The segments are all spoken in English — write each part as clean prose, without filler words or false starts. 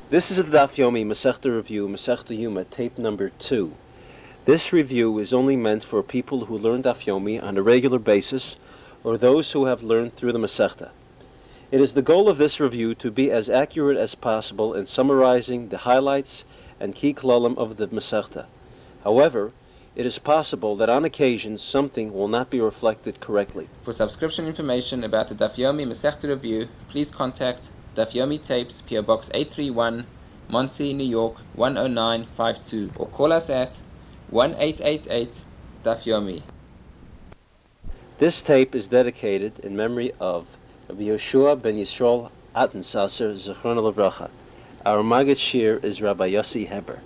This is the Daf Yomi Masechta Review, Masechta Yuma, tape number 2. This review is only meant for people who learn Daf Yomi on a regular basis or those who have learned through the Masechta. It is the goal of this review to be as accurate as possible in summarizing the highlights and key klalim of the Masechta. However, it is possible that on occasion something will not be reflected correctly. For subscription information about the Daf Yomi Masechta Review, please contact Daf Yomi Tapes, PO Box 831, Monsey, New York 10952, or call us at 1-888 Daf Yomi. This tape is dedicated in memory of Rabbi Yeshua ben Yisrael Attensasser, Zichron Livracha. Our Maggid Shir is Rabbi Yossi Heber.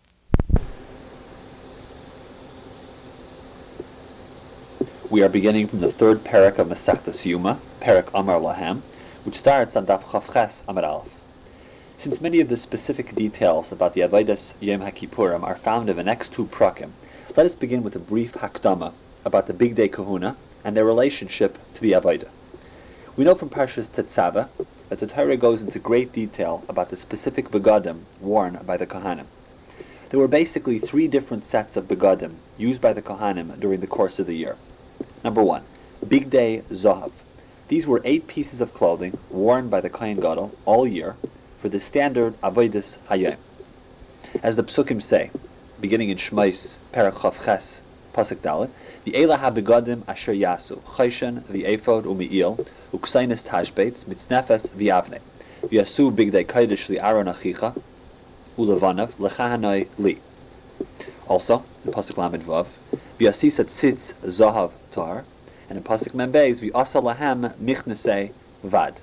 We are beginning from the third parak of Masechtas Yuma, parak Amar Lahem, which starts on Daf Chavches Amar Aleph. Since many of the specific details about the Avodas Yom HaKippurim are found in the next two prakim, let us begin with a brief hakdama about the Big Day Kahuna and their relationship to the Avodah. We know from Parshas Tetzaveh that the Torah goes into great detail about the specific begadim worn by the Kohanim. There were basically three different sets of begadim used by the Kohanim during the course of the year. Number 1, Big Day Zohav. These were 8 pieces of clothing worn by the Kohen Gadol all year for the standard Avodas Hayom. As the Psukim say, beginning in Shmos, Perek Chavches, Pasuk Dalet, V'ela ha-begadim asher yasu, Chayshen v'efod u'mi'il, u'ksainis tashbeitz, mitznefes v'yavne, v'yasu Big Day Kodesh li'aron achicha, u'levanav lechahanoi li. Also, in Pasuk Lamed Vav, V'yasisat tzitz zohav tar, and in Pasuk Membeis, V'asa lahem michnesei vad.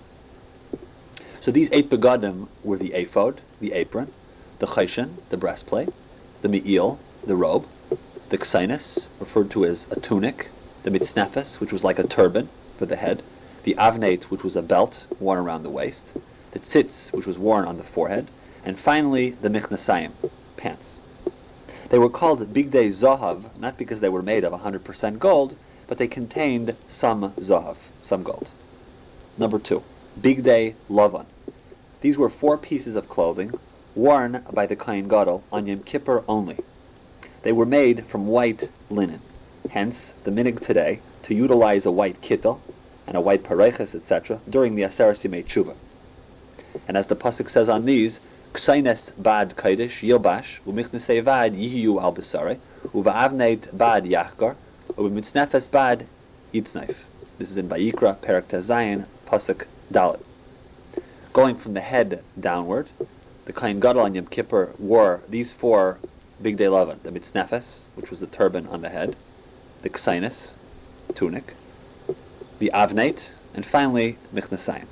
So these 8 begadim were the ephod, the apron, the chayshen, the breastplate, the mi'il, the robe, the ksainis, referred to as a tunic, the mitznefes, which was like a turban for the head, the avnate, which was a belt worn around the waist, the tzitz, which was worn on the forehead, and finally the michnesayim, pants. They were called Big Day Zohav, not because they were made of 100% gold, but they contained some Zohav, some gold. Number 2, Big Day Lavan. These were 4 pieces of clothing worn by the Kohen Gadol on Yom Kippur only. They were made from white linen. Hence, the minig today to utilize a white kittel and a white pareches, etc., during the Aseret Yimei Tshuva. And as the pasuk says on these, Ksaines bad kodesh yilbash u'michnesei vad yihiyu al besare u'va'avneit bad yachgar u'mitznefes bad yitznaif. This is in Vayikra, Perek Tezayin, pasuk Dalet. Going from the head downward, the Kohen Gadol on Yom Kippur wore these 4 Big Day Lavan: the mitznefes, which was the turban on the head, the ksaines, tunic, the avnate, and finally michnesayim.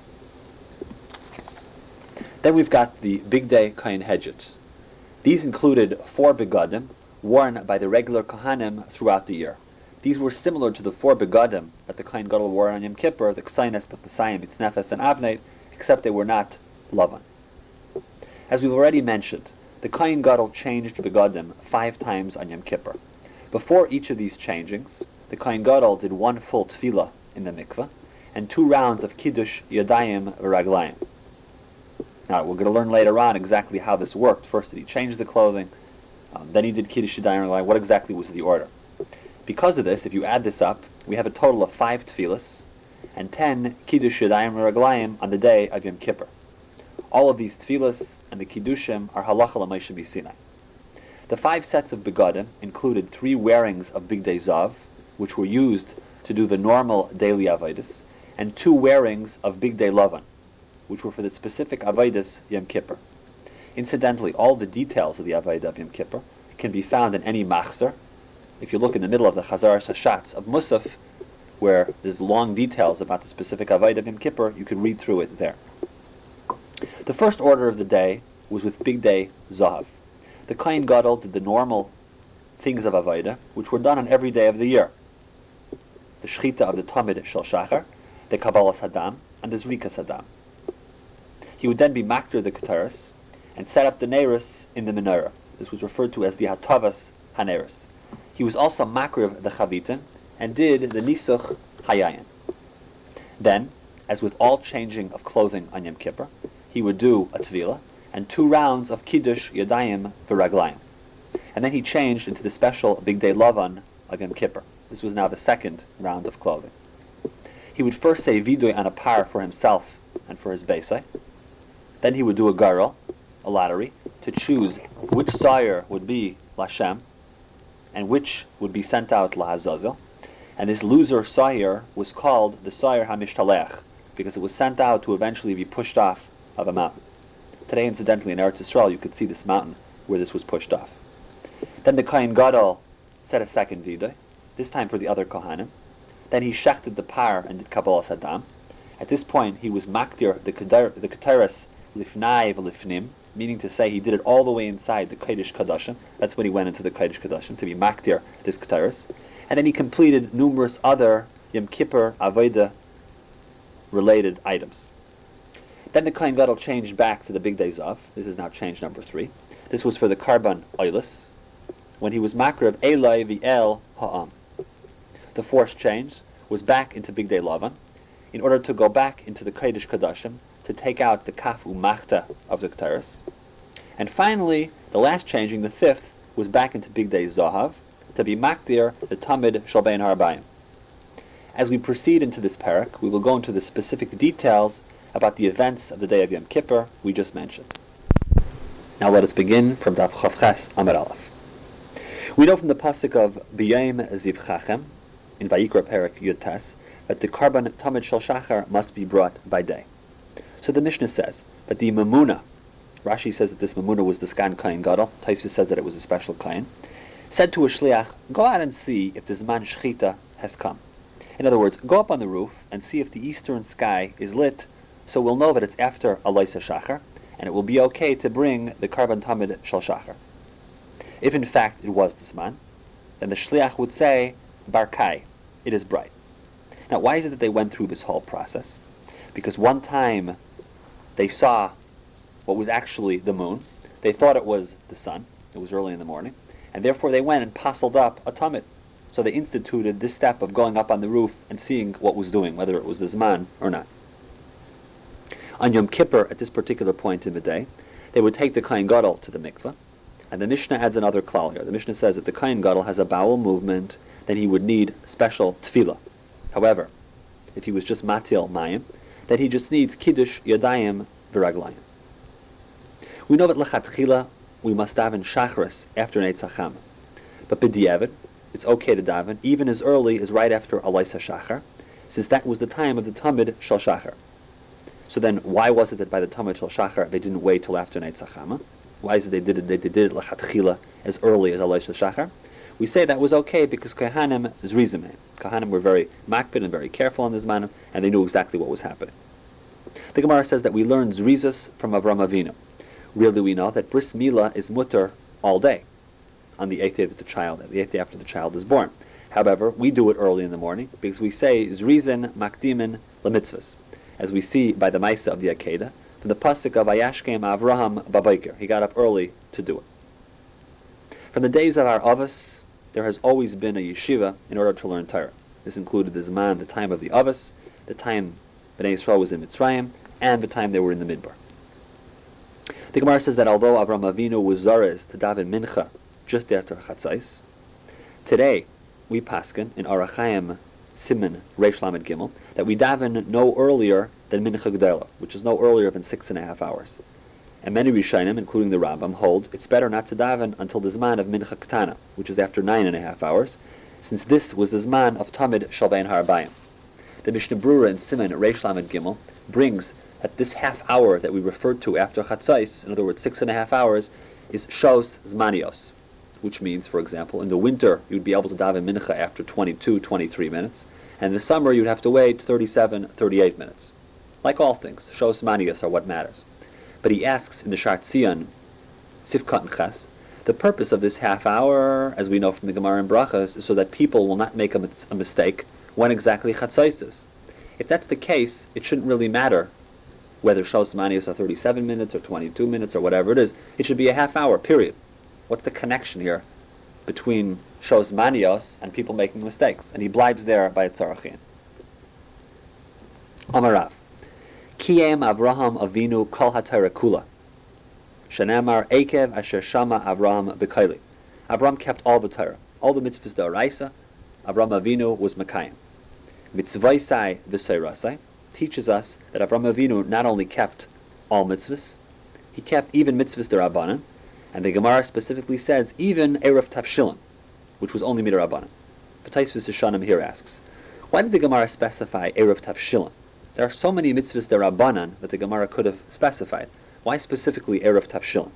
Then we've got the Big Day Kohen Hedges. These included 4 begadim worn by the regular Kohanim throughout the year. These were similar to the 4 begadim that the Kohen Gadol wore on Yom Kippur, the ksaines, michnesayim, mitznefes, and avnate, except they were not lavan. As we've already mentioned, the Kohen Gadol changed begadim 5 times on Yom Kippur. Before each of these changings, the Kohen Gadol did 1 full tefillah in the mikveh and 2 rounds of kiddush yadayim v'raglayim. Now, we're going to learn later on exactly how this worked. First, did he change the clothing? Then he did kiddush yadayim v'raglayim. What exactly was the order? Because of this, if you add this up, we have a total of 5 tefillahs and 10 kiddush yadayim v'raglayim on the day of Yom Kippur. All of these tefillahs and the kiddushim are halacha l'Moshe b'Sinai. The 5 sets of begadim included 3 wearings of Big Day Zav, which were used to do the normal daily avodas, and 2 wearings of Big Day Lavan, which were for the specific avodas Yom Kippur. Incidentally, all the details of the avodah of Yom Kippur can be found in any machzor. If you look in the middle of the Chazaras Hashatz of Musaf, where there's long details about the specific avodah of Yom Kippur, you can read through it there. The first order of the day was with Big Day Zahav. The Kohen Gadol did the normal things of Avodah, which were done on every day of the year. The Shechita of the Tamid Shel Shachar, the Kabbalas Hadam, and the Zrikas Hadam. He would then be makter the Keteris and set up the Neiros in the menorah. This was referred to as the Hatavas HaNeiros. He was also makriv the Chavitin and did the Nisuch Hayayin. Then, as with all changing of clothing on Yom Kippur, he would do a Tvila, and 2 rounds of Kiddush Yadayim V'Raglayim. And then he changed into the special Bigdei Lavan of Yom Kippur. This was now the 2nd round of clothing. He would first say Vidui on a par for himself and for his Beisai. Then he would do a Garel, a lottery, to choose which sire would be Lashem and which would be sent out Lahazazel. And this loser sire was called the sire HaMishtalech, because it was sent out to eventually be pushed off of a mountain. Today, incidentally, in Eretz Yisrael, you could see this mountain where this was pushed off. Then the Kohen Gadol said a second Vidui, this time for the other Kohanim. Then he shechted the par and did Kabbalas Hadam. At this point, he was makdir the Keteris Lifnai V'Lifnim, meaning to say he did it all the way inside the Kodesh Kadashim. That's when he went into the Kodesh Kadashim, to be makdir this Keteris. And then he completed numerous other Yom Kippur Avodah related items. Then the Kohen Gadol changed back to the Big Days of. This is now change number 3. This was for the Karban Oilus, when he was makir of Eloi V'El Ha'am. The 4th change was back into Big Day Lavan, in order to go back into the Kodesh Kadashim to take out the Kaf Umachta of the Keteris. And finally, the last changing, the 5th, was back into Big Day Zahav, to be makdir the Tamid Shalbein Harabayim. As we proceed into this parak, we will go into the specific details about the events of the day of Yom Kippur we just mentioned. Now let us begin from Daf Chavches Amar Aleph. We know from the pasuk of B'yom Ziv Chachem in Vayikra Parak Yud Tes that the Karban Tamid Shel Shachar must be brought by day. So the Mishnah says that the Mamuna, Rashi says that this Mamuna was the Sgan Kohen Gadol, Taisvis says that it was a special Kohen, said to a Shliach, go out and see if the Zman Shechita has come. In other words, go up on the roof and see if the eastern sky is lit, so we'll know that it's after Aloisa Shachar, and it will be okay to bring the Karban Tamid Shel Shachar. If in fact it was the Zman, then the Shliach would say, Barkai, it is bright. Now why is it that they went through this whole process? Because one time they saw what was actually the moon, they thought it was the sun, it was early in the morning, and therefore they went and passled up a Tamid. So they instituted this step of going up on the roof and seeing what was doing, whether it was the Zman or not. On Yom Kippur, at this particular point in the day, they would take the Kohen Gadol to the mikveh, and the Mishnah adds another klal here. The Mishnah says that the Kohen Gadol has a bowel movement, then he would need special tefillah. However, if he was just matil mayim, then he just needs kiddush yadayim v'raglayim. We know that lechatchila we must daven shachris after Netzach Chama, but b'diavad it's okay to daven even as early as right after Aloisa Shachar, since that was the time of the Tamid Shel Shachar. So then, why was it that by the Tamid Shel Shachar they didn't wait till after Netzach Chama? Why is it they did it lechatchila as early as Aloisa Shachar? We say that was okay because Kohanim zrizim. Kohanim were very makpid and very careful on this matter, and they knew exactly what was happening. The Gemara says that we learn zrizus from Avram Avinu. Really, we know that bris milah is mutter all day, on the 8th day of the child, the 8th day after the child is born. However, we do it early in the morning because we say zrizin makdimin lemitzvahs, as we see by the Maisa of the Akedah, from the pasuk of Ayashkem Avraham Babayker. He got up early to do it. From the days of our Avos, there has always been a yeshiva in order to learn Torah. This included the Zman, the time of the Avos, the time Bnei Yisrael was in Mitzrayim, and the time they were in the Midbar. The Gemara says that although Avram Avinu was zarez to daven mincha just after Chatzais, today we paskin in Orach Chaim Siman Reish Lamed Gimel that we daven no earlier than mincha gedela, which is no earlier than 6.5 hours. And many Rishonim, including the Rambam, hold it's better not to daven until the Zman of mincha ketana, which is after 9.5 hours, since this was the Zman of Tamid Shalbein Harabayim. The Mishnah Brura in Siman Reish Lamed Gimel brings that this half hour that we referred to after Chatzais, in other words 6.5 hours, is Shos Zmanios, which means, for example, in the winter you'd be able to daven mincha after 22, 23 minutes, and in the summer you'd have to wait 37, 38 minutes. Like all things, Shos Zmanios are what matters. But he asks in the Shar Tzion, Sifkat and Ches, the purpose of this half hour, as we know from the Gemara and Brachas, is so that people will not make a mistake when exactly Chatzais is. If that's the case, it shouldn't really matter whether Shos Manios are 37 minutes or 22 minutes or whatever it is. It should be a half hour, period. What's the connection here between Shos Manios and people making mistakes? And he blibes there by a Tzarachin. Amarav. Kiyem Avraham Avinu Kol HaTorah Kula. Shanamar Ekev Asher Shama Avraham B'Kaili. Avraham kept all the Torah, all the mitzvahs d'oraisa. Avraham Avinu was Mekayim. Mitzvaysai v'seirasai teaches us that Avraham Avinu not only kept all mitzvahs, he kept even mitzvahs d'Rabbanan, and the Gemara specifically says even Erev Tavshilin, which was only midrabanan. B'Taisvus Hashanim here asks, why did the Gemara specify Erev Tavshilin? There are so many mitzvahs d'Rabbanan that the Gemara could have specified. Why specifically Erev Tavshilin?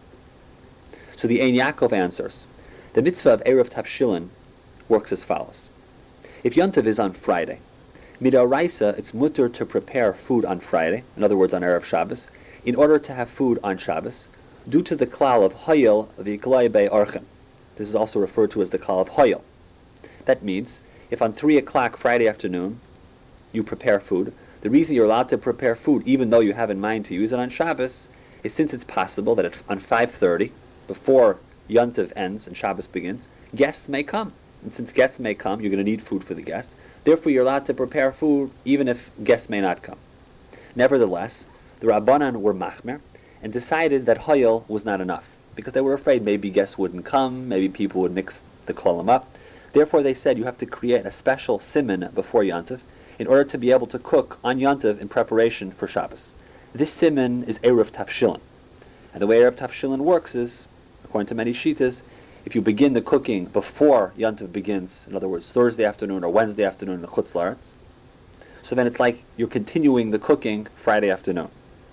So the Ein Yaakov answers, the mitzvah of Erev Tavshilin works as follows. If Yontiv is on Friday, midoraisa it's mutter to prepare food on Friday, in other words on Erev Shabbos, in order to have food on Shabbos, due to the klal of Hayil v'Yiklai Bei Orchem. This is also referred to as the klal of Hayil. That means, if on 3 o'clock Friday afternoon you prepare food, the reason you're allowed to prepare food, even though you have in mind to use it on Shabbos, is since it's possible that on 5:30, before Yontiv ends and Shabbos begins, guests may come. And since guests may come, you're going to need food for the guests. Therefore, you're allowed to prepare food even if guests may not come. Nevertheless, the Rabbanan were machmer and decided that Hayil was not enough, because they were afraid maybe guests wouldn't come, maybe people would mix the klolim up. Therefore, they said you have to create a special siman before Yontiv in order to be able to cook on Yontiv in preparation for Shabbos. This siman is Erev Tavshilin. And the way Erev Tavshilin works is, according to many shitas, if you begin the cooking before Yontiv begins, in other words, Thursday afternoon or Wednesday afternoon in the Chutz La'aretz, so then it's like you're continuing the cooking Friday afternoon.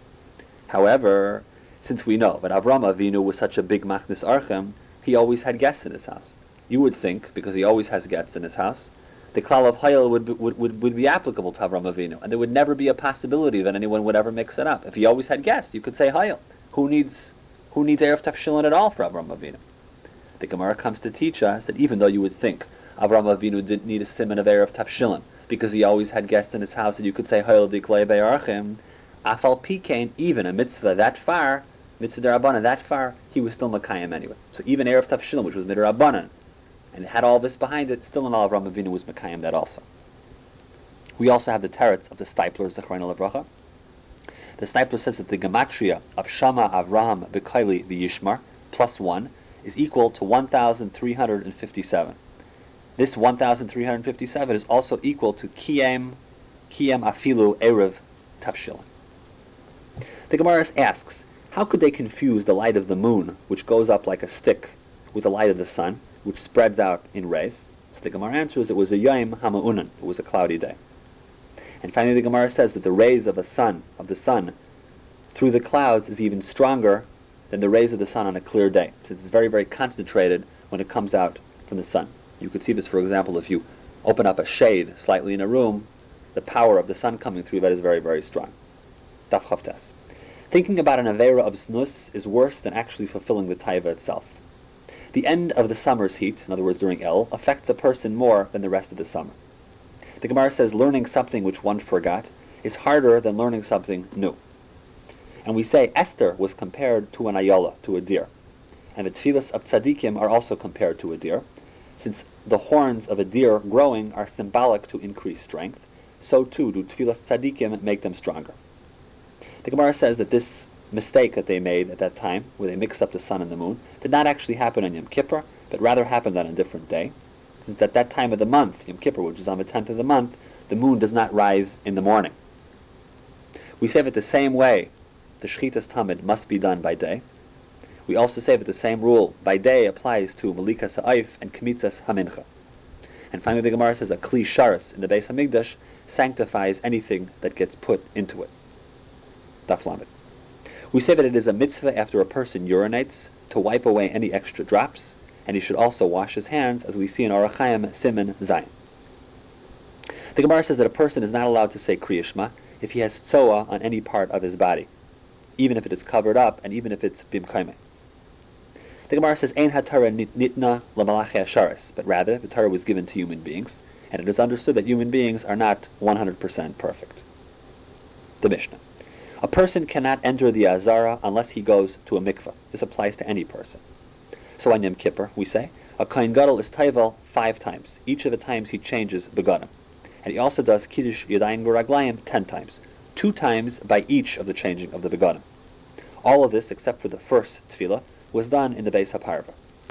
However, since we know that Avraham Avinu was such a big machnis archem, he always had guests in his house. You would think, because he always has guests in his house, the klal of Hayil would be applicable to Avraham Avinu, and there would never be a possibility that anyone would ever mix it up. If he always had guests, you could say Hayil. Who needs Erev Tavshilin at all for Avraham Avinu? The Gemara comes to teach us that even though you would think Avraham Avinu didn't need a siman of Erev Tavshilin because he always had guests in his house, and you could say Hayil Diklei Be'archim, Afal Pikein, even a mitzvah that far, mitzvah d'Rabbanan that far, he was still Mekayim anyway. So even Erev Tavshilin, which was midrabbanan, and it had all this behind it, still in all Avraham Avinu was Mekayim that also. We also have the teretz of the Steipler, Zechariah Levracha. The Steipler says that the gematria of Shama Avraham B'Kaili V'Yishmar, plus 1, is equal to 1,357. This 1,357 is also equal to Kiyem Afilu Erev Tavshilin. The Gemara asks, how could they confuse the light of the moon, which goes up like a stick, with the light of the sun, which spreads out in rays? So the Gemara answers, it was a Yom Hama'unan, it was a cloudy day. And finally the Gemara says that the rays of the sun, through the clouds is even stronger than the rays of the sun on a clear day. So it's very, very concentrated when it comes out from the sun. You could see this, for example, if you open up a shade slightly in a room, the power of the sun coming through that is very, very strong. Daf Chavtes. Thinking about an Aveira of Znus is worse than actually fulfilling the Taiva itself. The end of the summer's heat, in other words during El, affects a person more than the rest of the summer. The Gemara says learning something which one forgot is harder than learning something new. And we say Esther was compared to an ayala, to a deer. And the tefillas of tzaddikim are also compared to a deer. Since the horns of a deer growing are symbolic to increase strength, so too do tefillas tzaddikim make them stronger. The Gemara says that this mistake that they made at that time, where they mixed up the sun and the moon, did not actually happen on Yom Kippur, but rather happened on a different day. Since at that time of the month, Yom Kippur, which is on the 10th of the month, the moon does not rise in the morning. We say that the same way the Shchitas Tamid must be done by day. We also say that the same rule by day applies to Malikas Ha'if and Kmitzas Hamincha. And finally the Gemara says a Kli Sharas in the Beis HaMikdash sanctifies anything that gets put into it. Daf Lamed. We say that it is a mitzvah after a person urinates to wipe away any extra drops, and he should also wash his hands, as we see in Orach Chaim Siman Zayin. The Gemara says that a person is not allowed to say Kriya Shema if he has tzoa on any part of his body, even if it is covered up and even if it's bimkaime. The Gemara says Ein HaTorah nitna l'malachei hasharis, but rather the Torah was given to human beings, and it is understood that human beings are not 100% perfect. The Mishnah. A person cannot enter the Azara unless he goes to a mikveh. This applies to any person. So on Yom Kippur, we say, a Kohen Gadol is Taival 5 times. Each of the times he changes begadim. And he also does Kiddush Yadayim V'Raglayim 10 times. 2 times by each of the changing of the begadim. All of this, except for the first tefillah, was done in the Beis HaParva.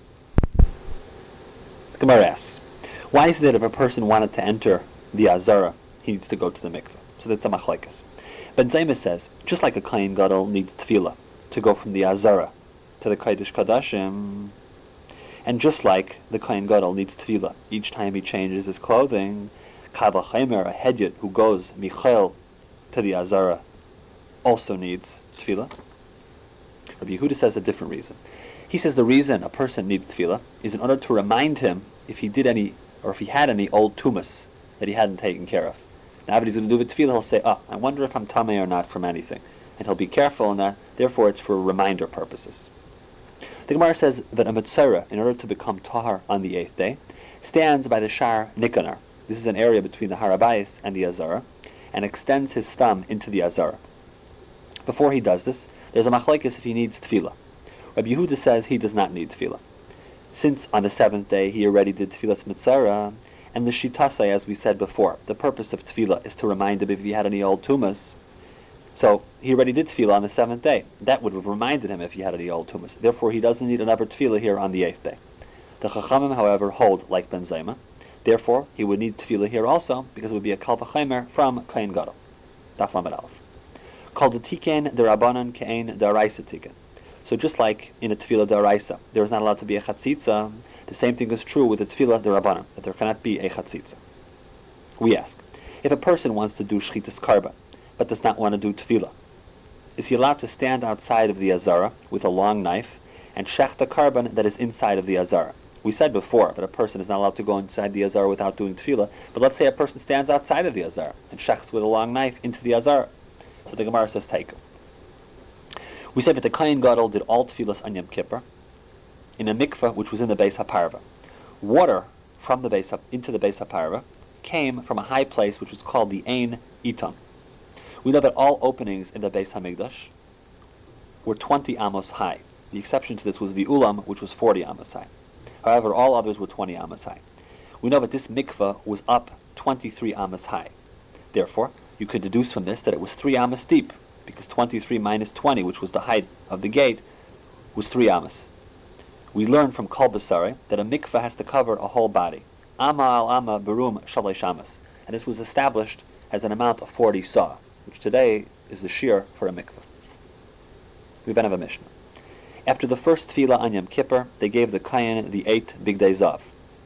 The Gemara asks, why is it that if a person wanted to enter the Azara, he needs to go to the mikveh? So that's a machlekes. Ben Zayma says, just like a Kohen Gadol needs tefillah to go from the Azara to the Kodesh Kodashim, and just like the Kohen Gadol needs tefillah each time he changes his clothing, Kal Vachomer, a Hedyot who goes Michael to the Azara, also needs tefillah. Rabbi Yehuda says a different reason. He says the reason a person needs tefillah is in order to remind him if he did any, or if he had any old tumas that he hadn't taken care of. Now, if he's going to do with tefillah, he'll say, I wonder if I'm tamei or not from anything. And he'll be careful in that, therefore it's for reminder purposes. The Gemara says that a Metzora, in order to become tahar on the 8th day, stands by the Shar Nikanar. This is an area between the Har Habayis and the Azara, and extends his thumb into the Azara. Before he does this, there's a machlekes if he needs tefillah. Rabbi Yehuda says he does not need tefillah. Since on the 7th day he already did tefillas Metzora, and the Shitasai, as we said before, the purpose of tefillah is to remind him if he had any old tumas. So he already did tefillah on the 7th day. That would have reminded him if he had any old tumas. Therefore, he doesn't need another tefillah here on the 8th day. The Chachamim, however, hold like Ben Zayma. Therefore, he would need tefillah here also, because it would be a Kal Vachomer from Kohen Gadol. Daf Lamed Aleph. Called the Tiken Derabanan Ke'ein Daraisa Tiken. So just like in a tefillah daraisa, there is not allowed to be a chatzitza, the same thing is true with the tefillah derabanan, that there cannot be a chatzitza. We ask, if a person wants to do shchitas karban, but does not want to do tefillah, is he allowed to stand outside of the azara with a long knife and shech the karban that is inside of the azara? We said before that a person is not allowed to go inside the azara without doing tefillah, but let's say a person stands outside of the azara and shechs with a long knife into the azara. So the Gemara says, take him. We say that the Kohen Gadol did all tefillas on Yom Kippur in a mikveh which was in the Beis HaParva. Water from the Beis into the Beis HaParva came from a high place which was called the Ein Itam. We know that all openings in the Beis HaMikdash were 20 amos high. The exception to this was the Ulam, which was 40 amos high. However, all others were 20 amos high. We know that this mikveh was up 23 amos high. Therefore, you could deduce from this that it was 3 amos deep, because 23 minus 20, which was the height of the gate, was 3 amos. We learn from Kol Basari that a mikveh has to cover a whole body. Amma al amma berum shalosh amas. And this was established as an amount of 40 saw, which today is the shear for a mikveh. We then have a Mishnah. After the first tefillah on Yom Kippur, they gave the Kohen the 8 Bigdei Zav.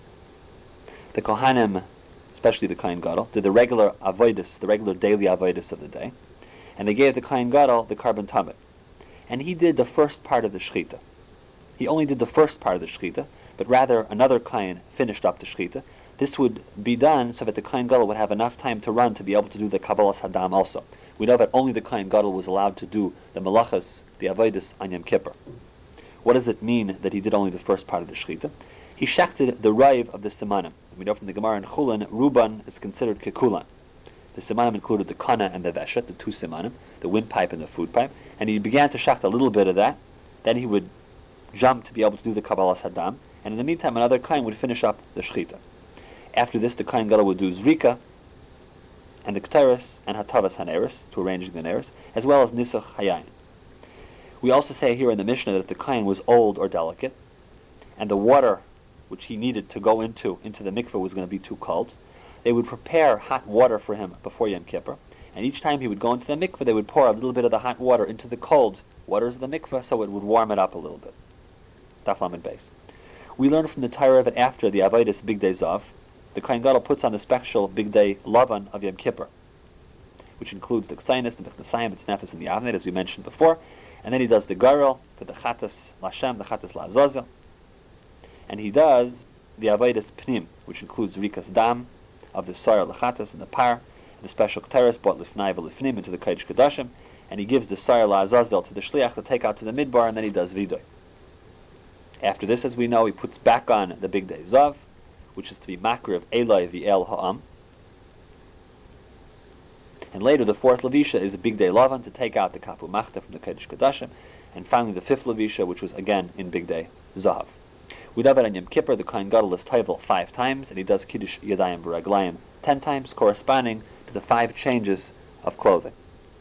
The Kohanim, especially the Kohen Gadol, did the regular avoidus, the regular daily avoidus of the day, and they gave the Kohen Gadol the Karban Tamid. And he did the first part of the Shechita. He only did the first part of the Shechita, but rather another Kohen finished up the Shechita. This would be done so that the Kohen Gadol would have enough time to run to be able to do the Kabbalas Hadam also. We know that only the Kohen Gadol was allowed to do the Malachas, the Avodas on Yom Kippur. What does it mean that he did only the first part of the Shechita? He shechted the Raiv of the Simanim. We know from the Gemara in Chulin, Ruban is considered Kekulan. The Simanim included the Kana and the Veshet, the 2 Simanim, the windpipe and the food pipe, and he began to shecht a little bit of that. Then he would jump to be able to do the Kabbalas Hadam, and in the meantime another Kohen would finish up the Shechita. After this, the Kohen Gadol would do Zrika, and the Kteris and Hatavas Haneris, to arranging the Neris, as well as Nisuch Hayayin. We also say here in the Mishnah that if the Kohen was old or delicate, and the water which he needed to go into the mikveh was going to be too cold, they would prepare hot water for him before Yom Kippur, and each time he would go into the mikveh, they would pour a little bit of the hot water into the cold waters of the mikveh so it would warm it up a little bit. Daf Lamed Beis. We learn from the Torah that after the Avodas Bigdei Zav, the Kohen Gadol puts on the special Bigdei Lavan of Yom Kippur, which includes the Ksainis, the Mechnasayim, the Tznefes, and the Avnei, as we mentioned before, and then he does the Garel, for the Chatas Lashem, the Chatas La'azazel, and he does the Avodas Pnim, which includes Rikas Dam, of the Soyer Lachatas and the Par, and the special Kteres brought Lifnai V'Lifnim into the Kodesh Kodashim, and he gives the Soyer La'azazel to the Shliach to take out to the Midbar, and then he does Vidoy. After this, as we know, he puts back on the Bigdei Zav, which is to be Makir of Eloi V'El Ha'am. And later, the 4th Levisha is Bigdei Lavan to take out the Kafu Machta from the Kodesh Kodashim, and finally the 5th Levisha, which was again in Bigdei Zav. We know that on Yom Kippur, the Kohen Gadol is Tovel 5 times, and he does Kiddush Yadayim V'Raglayim 10 times, corresponding to the 5 changes of clothing.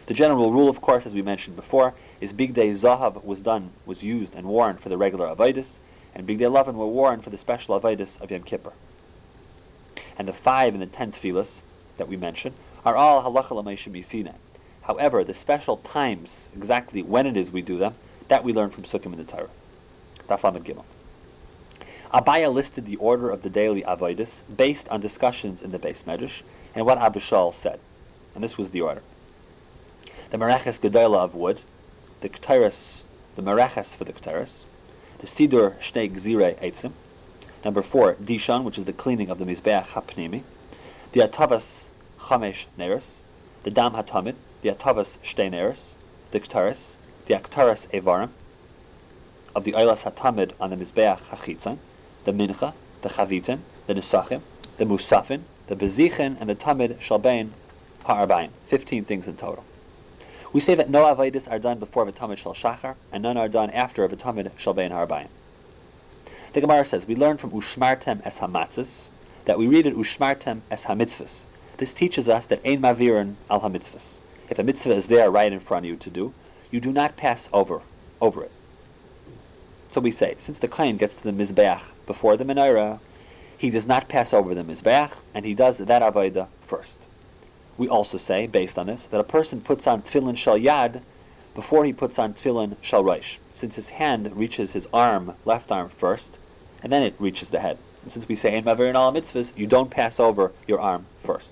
The general rule, of course, as we mentioned before, is Bigdei Zahav was used and worn for the regular Avodas, and Bigdei Lavan were worn for the special Avodas of Yom Kippur. And the 5 and the 10 tefillas that we mentioned are all halacha l'meisha misina. However, the special times, exactly when it is we do them, that we learn from Sukkim in the Torah. Daf Lamed Gimel. Abaya listed the order of the daily avodas based on discussions in the Beis Medrash and what Abishal said. And this was the order. The Mereches Gedola of wood, the Ketores, the Mereches for the Ketores, the Sidur Shnei Gzirei Eitzim, number 4, Dishon, which is the cleaning of the Mizbeach HaPnimi, the Atavas Chamesh Neres, the Dam HaTamid, the Atavas Shtei Neres, the Ketores, the Aktaras Evarim, of the Eilas HaTamid on the Mizbeach HaChitzon, the Mincha, the Chavitin, the Nesachim, the Musafin, the Bezichin, and the Tamid Shalbein Ha'arbaim. 15 things in total. We say that no Avodas are done before V'tamid Shal Shachar, and none are done after V'tamid Shalbein Ha'arbaim. The Gemara says, we learn from Ushmartem es Hamatzis, that we read it Ushmartem es Hamitzvahs. This teaches us that Ein Mavirin al Hamitzvahs. If a mitzvah is there right in front of you to do, you do not pass over it. So we say, since the Kohen gets to the Mizbeach before the Menorah, he does not pass over the Mizbeach, and he does that Avodah first. We also say, based on this, that a person puts on Tefillin Shal Yad before he puts on Tefillin Shal Rosh, since his hand reaches his arm, left arm first, and then it reaches the head. And since we say, Ein Mavirin al Mitzvahs, you don't pass over your arm first.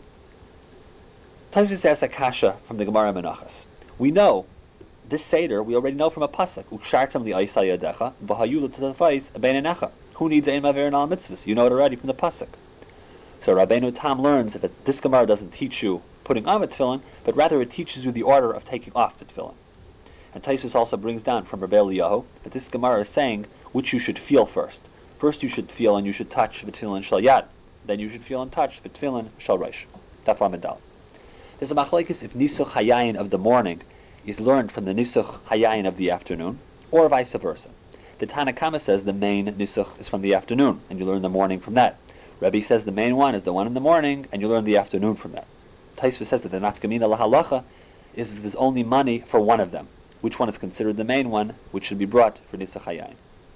Tosfos asks a kasha from the Gemara Menachos. We know this Seder, we already know from a pasuk. Ukshartam li'aisai yadecha, v'hayu l'tafais beinenecha. Who needs ein maverin al mitzvahs? You know it already from the pasuk. So Rabbeinu Tam learns that this Gemara doesn't teach you putting on a tefillin, but rather it teaches you the order of taking off the tefillin. And Tosfos also brings down from Rabbi Eliyahu that this Gemara is saying which you should feel first. First you should feel and you should touch the tefillin shal yad. Then you should feel and touch the tefillin shal rosh. Daf Lamed Dal. There's a machlekes if nisuch hayayin of the morning is learned from the nisuch hayayin of the afternoon, or vice versa. The Tanna Kama says the main nisuch is from the afternoon, and you learn the morning from that. Rebbe says the main one is the one in the morning, and you learn the afternoon from that. Tosfos says that the nafkamina lahalacha is if there's only money for one of them. Which one is considered the main one, which should be brought for nisuch hayayin?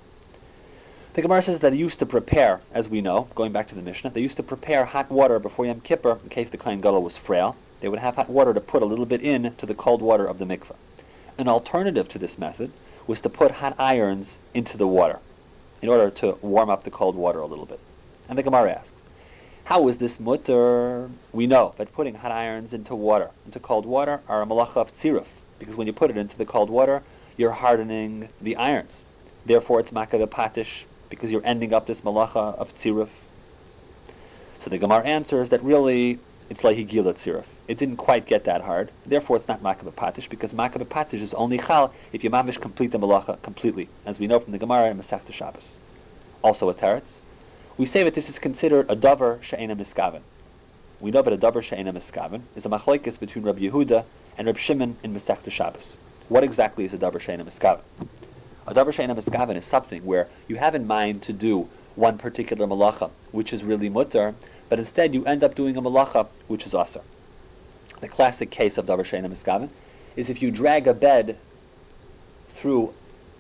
The Gemara says that they used to prepare, as we know, going back to the Mishnah, they used to prepare hot water before Yom Kippur in case the Kohen Gadol was frail. They would have hot water to put a little bit in to the cold water of the mikveh. An alternative to this method was to put hot irons into the water in order to warm up the cold water a little bit. And the Gemara asks, how is this mutter? We know that putting hot irons into cold water, are a malacha of tziruf, because when you put it into the cold water, you're hardening the irons. Therefore it's makah patish, because you're ending up this malacha of tziruf. So the Gemara answers that really it's like gilat tziruf. It didn't quite get that hard. Therefore, it's not makah patish, because makah patish is only chal if you mamish complete the malacha completely, as we know from the Gemara and Masechta Shabbos. Also a teretz. We say that this is considered a davar she'ena miskaven. We know that a davar she'ena miskaven is a machlekes between Rabbi Yehuda and Rabbi Shimon in Masechta Shabbos. What exactly is a davar she'ena miskaven? A davar she'ena miskaven is something where you have in mind to do one particular malacha, which is really mutter, but instead you end up doing a malacha which is asr. The classic case of davar she'ena miskaven is if you drag a bed through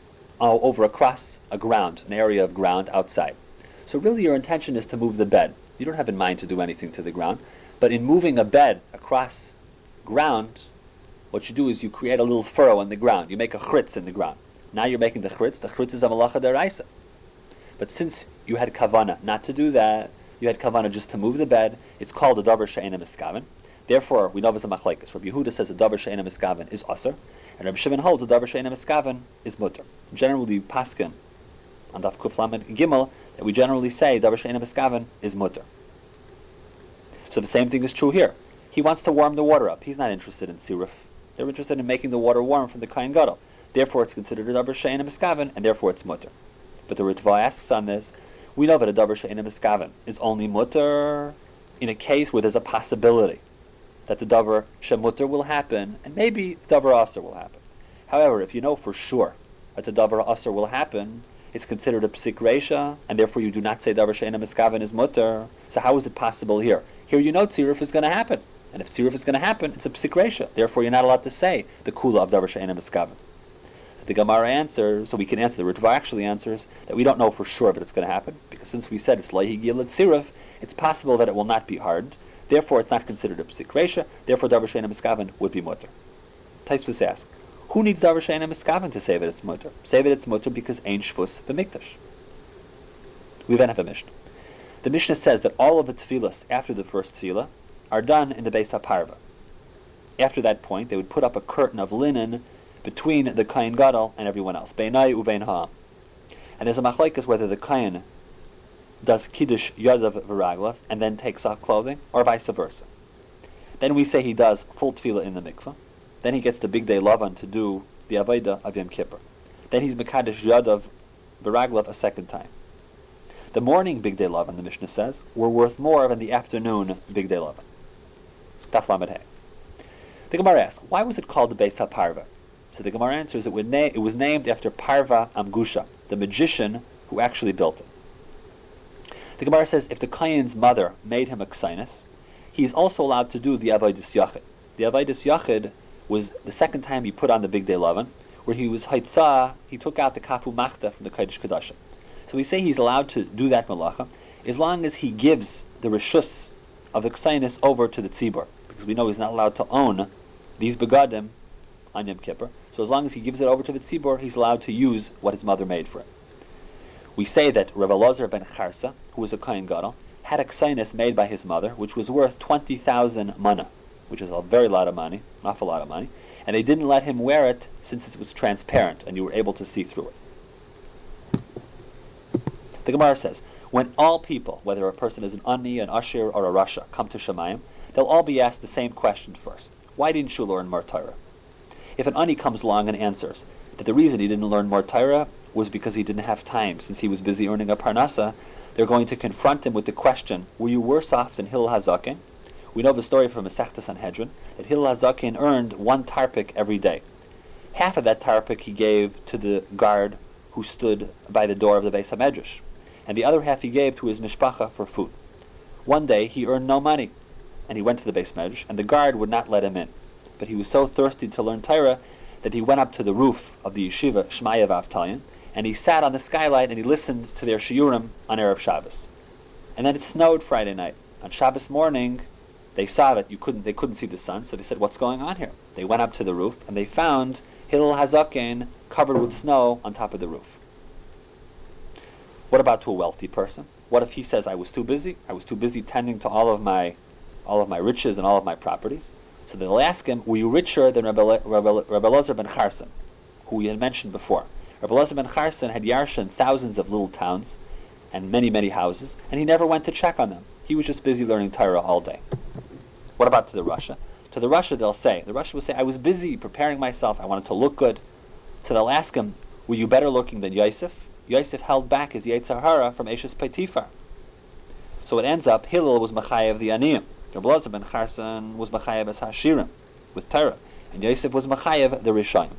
across a ground, an area of ground outside. So really your intention is to move the bed. You don't have in mind to do anything to the ground, but in moving a bed across ground, what you do is you create a little furrow in the ground. You make a chritz in the ground. Now you're making the chritz. The chritz is a malacha deraisa. But since you had kavana not to do that, you had kavana just to move the bed, it's called a davar she'ena miskaven. Therefore, we know there's a machlekes. Rabbi Yehuda says a davar she'ena miskaven is asr, and Rabbi Shimon holds a davar she'ena miskaven is mutter. Generally, paskin on daf kuf lamed gimel that we generally say davar she'ena miskaven is mutter. So the same thing is true here. He wants to warm the water up. He's not interested in siruf. They're interested in making the water warm from the Kohen Gadol. Therefore, it's considered a davar she'ena miskaven, and therefore it's mutter. But the Ritva asks on this, we know that a davar she'ena miskaven is only mutter in a case where there's a possibility that the davar shemutter will happen, and maybe davar asr will happen. However, if you know for sure that the davar asr will happen, it's considered a psik reisha, and therefore you do not say davar she'ena miskaven is mutter. So how is it possible here? Here you know tziruf is going to happen. And if tziruf is going to happen, it's a psik reisha. Therefore, you're not allowed to say the kula of davar she'eina miskaven. The Gemara answers, so we can answer, the Ritva actually answers, that we don't know for sure that it's going to happen, because since we said it's Laihi Gil Tziruf, it's possible that it will not be hardened, therefore it's not considered a Psik Reisha, therefore Davar She'eina Miskaven would be mutter. Taisvus asks, who needs Davar She'eina Miskaven to say that it's mutter? Say that it's mutter because Ein Shvus B'Mikdash. We then have a Mishnah. The Mishnah says that all of the tefillas after the first tefillah are done in the Beis HaParva. After that point, they would put up a curtain of linen between the Kohen Gadol and everyone else. Beinai uvein ha'am. And there's a machlekes whether the Kohen does Kiddush Yadav V'Raglav and then takes off clothing, or vice versa. Then we say he does full tefillah in the mikveh. Then he gets the big day Lavan to do the Avodah of Yom Kippur. Then he's Mekadosh Yadav V'Raglav a second time. The morning big day Lavan, the Mishnah says, were worth more than the afternoon big day Lavan. Daf Lamed Hey. The Gemara asks, why was it called the Beis HaParva? So the Gemara answers, it was named after Parva Amgusha, the magician who actually built it. The Gemara says, if the Kohen's mother made him a ksainus, he is also allowed to do the Avodas Yachid. The Avodas Yachid was the second time he put on the Big Day Lavan, where he was Haitzah, he took out the Kafu Machta from the Kodesh Kodashim. So we say he's allowed to do that malacha, as long as he gives the reshus of the ksainus over to the tzibur, because we know he's not allowed to own these begadim on Yom Kippur. So as long as he gives it over to the tzibur, he's allowed to use what his mother made for him. We say that Rav Elazar ben Charsa, who was a Kohen Gadol, had a ksainus made by his mother, which was worth 20,000 mana, which is a very lot of money, an awful lot of money, and they didn't let him wear it since it was transparent and you were able to see through it. The Gemara says, when all people, whether a person is an Ani, an Ashir, or a Rasha, come to Shemayim, they'll all be asked the same question first. Why didn't you learn more Torah? If an Ani comes along and answers that the reason he didn't learn more Torah was because he didn't have time, since he was busy earning a parnasa, they're going to confront him with the question, were you worse off than Hillel HaZaken? We know the story from Masechta Sanhedrin, that Hillel HaZaken earned one tarpik every day. Half of that tarpik he gave to the guard who stood by the door of the Beis HaMedrash, and the other half he gave to his mishpacha for food. One day he earned no money, and he went to the Beis HaMedrash, and the guard would not let him in. But he was so thirsty to learn Torah that he went up to the roof of the yeshiva Shmaya Vavtalion, and he sat on the skylight and he listened to their shiurim on Erev Shabbos. And then it snowed Friday night. On Shabbos morning, they saw that they couldn't see the sun, so they said, what's going on here? They went up to the roof, and they found Hillel HaZaken covered with snow on top of the roof. What about to a wealthy person? What if he says, I was too busy tending to all of my riches and all of my properties? So they'll ask him, were you richer than Rabbi Elazar ben Charsan, who we had mentioned before? Rabbi Elazar ben Charsan had yarshan thousands of little towns and many, many houses, and he never went to check on them. He was just busy learning Torah all day. What about to the Rasha? To the Rasha the Rasha will say, I was busy preparing myself, I wanted to look good. So they'll ask him, were you better looking than Yosef? Yosef held back his Yetzer Hara from Eshes Potiphar. So it ends up, Hillel was Machayev the Aniyim. Rabbi Elazar ben Charsan was Machayev as Hashirim, with Torah, and Yosef was Machayev the Rishayim.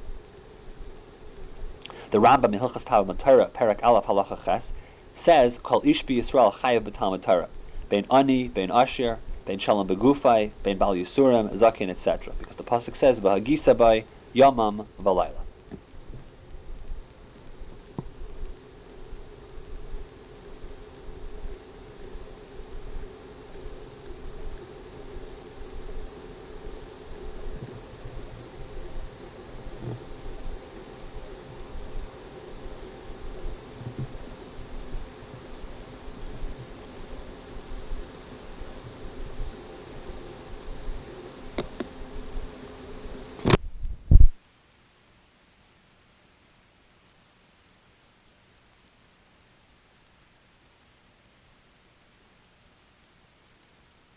The Rambam in Hilchas Talmud Torah, Perek Aleph Halacha Ches, says, Kol ish bi Yisrael chayev b'Talmud Torah, bein ani, bein ashir, bein shalom begufay, bein bal yisurim, zakin, etc. Because the pasuk says, V'hagisa by yamam v'layla.